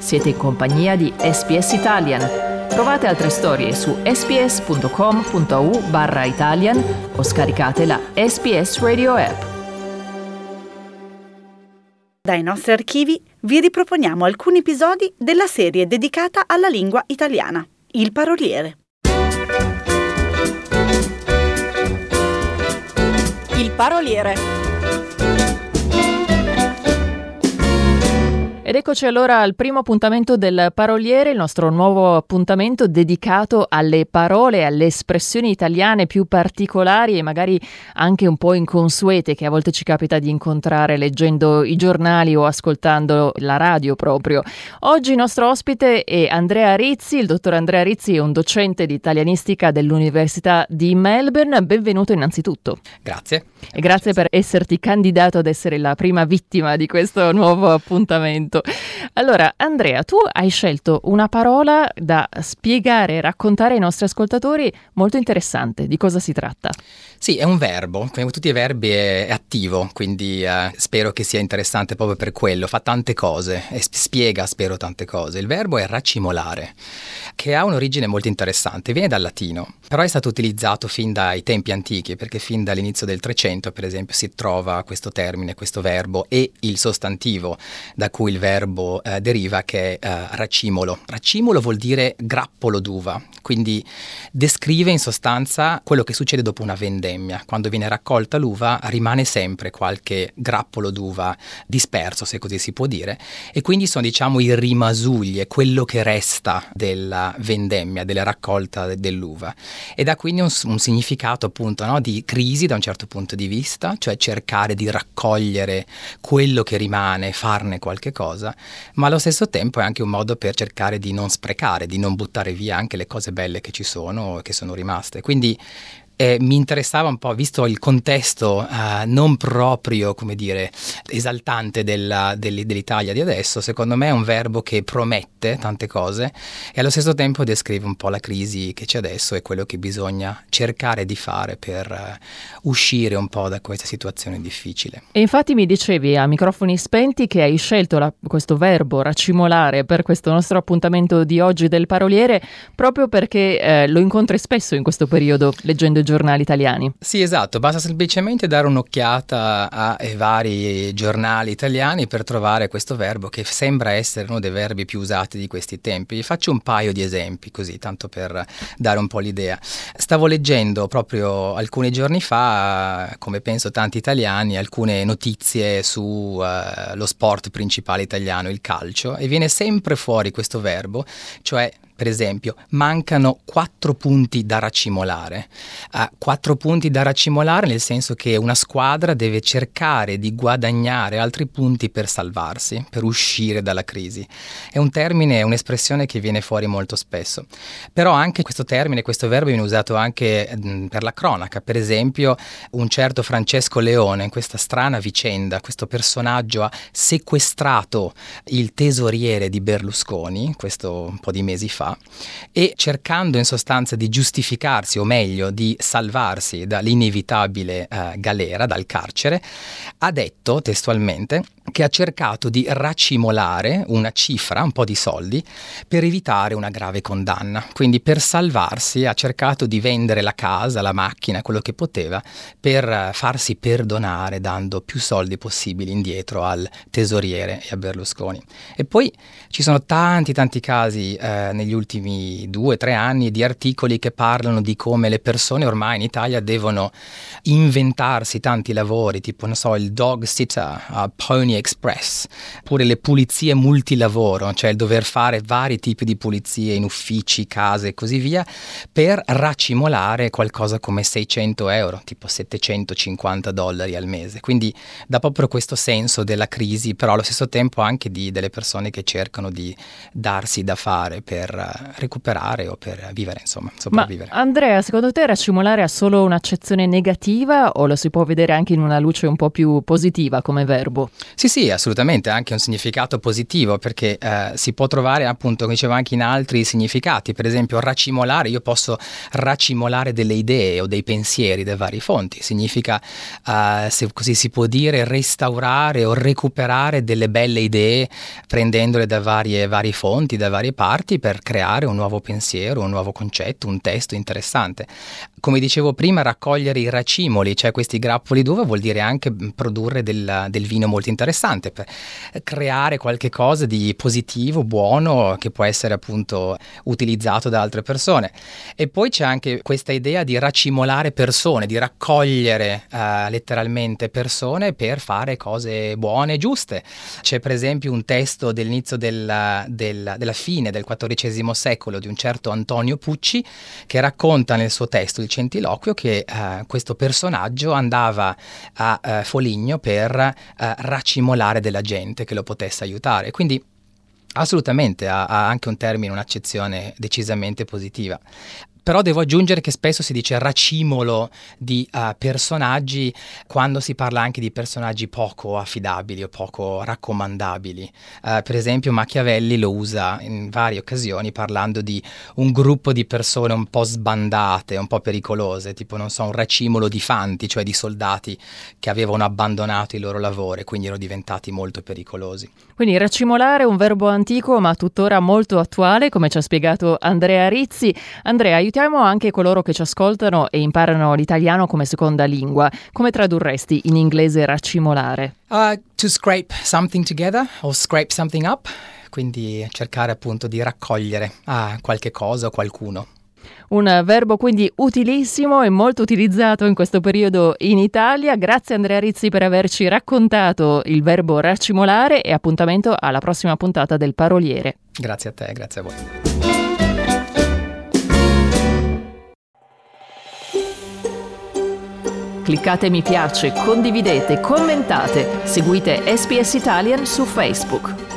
Siete in compagnia di SPS Italian. Trovate altre storie su sps.com.au/Italian o scaricate la SPS Radio app. Dai nostri archivi vi riproponiamo alcuni episodi della serie dedicata alla lingua italiana, Il Paroliere. Il Paroliere. Ed eccoci allora al primo appuntamento del Paroliere, il nostro nuovo appuntamento dedicato alle parole, alle espressioni italiane più particolari e magari anche un po' inconsuete che a volte ci capita di incontrare leggendo i giornali o ascoltando la radio proprio. Oggi il nostro ospite è Andrea Rizzi. Il dottor Andrea Rizzi è un docente di italianistica dell'Università di Melbourne. Benvenuto innanzitutto. Grazie. E grazie per esserti candidato ad essere la prima vittima di questo nuovo appuntamento. Allora, Andrea, tu hai scelto una parola da spiegare e raccontare ai nostri ascoltatori molto interessante. Di cosa si tratta? Sì, è un verbo, come tutti i verbi è attivo, quindi spero che sia interessante proprio per quello. Fa tante cose e spiega, spero, tante cose. Il verbo è racimolare, che ha un'origine molto interessante. Viene dal latino, però è stato utilizzato fin dai tempi antichi, perché fin dall'inizio del 300, per esempio, si trova questo termine, questo verbo e il sostantivo da cui il verbo deriva, che è racimolo. Racimolo vuol dire grappolo d'uva, quindi descrive in sostanza quello che succede dopo una vendemmia. Quando viene raccolta l'uva rimane sempre qualche grappolo d'uva disperso, se così si può dire, e quindi sono, diciamo, i rimasugli, è quello che resta della vendemmia, della raccolta dell'uva, ed ha quindi un significato appunto, no, di crisi da un certo punto di vista, cioè cercare di raccogliere quello che rimane, farne qualche cosa, ma allo stesso tempo è anche un modo per cercare di non sprecare, di non buttare via anche le cose belle che ci sono, che sono rimaste. Quindi mi interessava un po', visto il contesto non proprio, come dire, esaltante dell'Italia di adesso. Secondo me è un verbo che promette tante cose e allo stesso tempo descrive un po' la crisi che c'è adesso e quello che bisogna cercare di fare per uscire un po' da questa situazione difficile. E infatti mi dicevi a microfoni spenti che hai scelto questo verbo racimolare per questo nostro appuntamento di oggi del Paroliere proprio perché lo incontri spesso in questo periodo leggendo giornali italiani. Sì, esatto, basta semplicemente dare un'occhiata ai vari giornali italiani per trovare questo verbo che sembra essere uno dei verbi più usati di questi tempi. Faccio un paio di esempi così, tanto per dare un po' l'idea. Stavo leggendo proprio alcuni giorni fa, come penso tanti italiani, alcune notizie su lo sport principale italiano, il calcio, e viene sempre fuori questo verbo, cioè per esempio, mancano 4 punti da racimolare. 4 punti da racimolare nel senso che una squadra deve cercare di guadagnare altri punti per salvarsi, per uscire dalla crisi. È un termine, è un'espressione che viene fuori molto spesso. Però anche questo termine, questo verbo viene usato anche per la cronaca. Per esempio, un certo Francesco Leone, in questa strana vicenda, questo personaggio ha sequestrato il tesoriere di Berlusconi, questo un po' di mesi fa, e cercando in sostanza di giustificarsi, o meglio di salvarsi dall'inevitabile galera, dal carcere, ha detto testualmente che ha cercato di racimolare una cifra, un po' di soldi, per evitare una grave condanna. Quindi per salvarsi ha cercato di vendere la casa, la macchina, quello che poteva, per farsi perdonare dando più soldi possibili indietro al tesoriere e a Berlusconi. E poi ci sono tanti casi negli ultimi 2-3 anni di articoli che parlano di come le persone ormai in Italia devono inventarsi tanti lavori, tipo, non so, il dog sitter, Pony Express, oppure le pulizie multilavoro, cioè il dover fare vari tipi di pulizie in uffici, case e così via, per racimolare qualcosa come 600 euro, tipo $750 al mese. Quindi dà proprio questo senso della crisi, però allo stesso tempo anche delle persone che cercano di darsi da fare per recuperare o per vivere, insomma, sopravvivere. Ma Andrea, secondo te racimolare ha solo un'accezione negativa o lo si può vedere anche in una luce un po' più positiva come verbo? Sì, assolutamente, ha anche un significato positivo, perché si può trovare, appunto, come dicevo, anche in altri significati. Per esempio, racimolare, io posso racimolare delle idee o dei pensieri da varie fonti. Significa, se così si può dire, restaurare o recuperare delle belle idee prendendole da varie fonti, da varie parti, per creare un nuovo pensiero, un nuovo concetto, un testo interessante. Come dicevo prima, raccogliere i racimoli, cioè questi grappoli d'uva, vuol dire anche produrre del vino molto interessante, per creare qualche cosa di positivo, buono, che può essere appunto utilizzato da altre persone. E poi c'è anche questa idea di racimolare persone, di raccogliere letteralmente persone per fare cose buone e giuste. C'è per esempio un testo dell'inizio della fine del XIV secolo di un certo Antonio Pucci, che racconta nel suo testo Il Centiloquio che questo personaggio andava a Foligno per racimolare della gente che lo potesse aiutare. Quindi assolutamente ha anche un termine, un'accezione decisamente positiva. Però devo aggiungere che spesso si dice racimolo di personaggi quando si parla anche di personaggi poco affidabili o poco raccomandabili. Per esempio Machiavelli lo usa in varie occasioni parlando di un gruppo di persone un po' sbandate, un po' pericolose, tipo non so, un racimolo di fanti, cioè di soldati che avevano abbandonato il loro lavoro e quindi erano diventati molto pericolosi. Quindi racimolare è un verbo antico ma tuttora molto attuale, come ci ha spiegato Andrea Rizzi. Andrea, aiutiamo anche coloro che ci ascoltano e imparano l'italiano come seconda lingua. Come tradurresti in inglese racimolare? To scrape something together or scrape something up, quindi cercare appunto di raccogliere qualche cosa o qualcuno. Un verbo quindi utilissimo e molto utilizzato in questo periodo in Italia. Grazie Andrea Rizzi per averci raccontato il verbo racimolare e appuntamento alla prossima puntata del Paroliere. Grazie a te, grazie a voi. Cliccate mi piace, condividete, commentate, seguite SPS Italian su Facebook.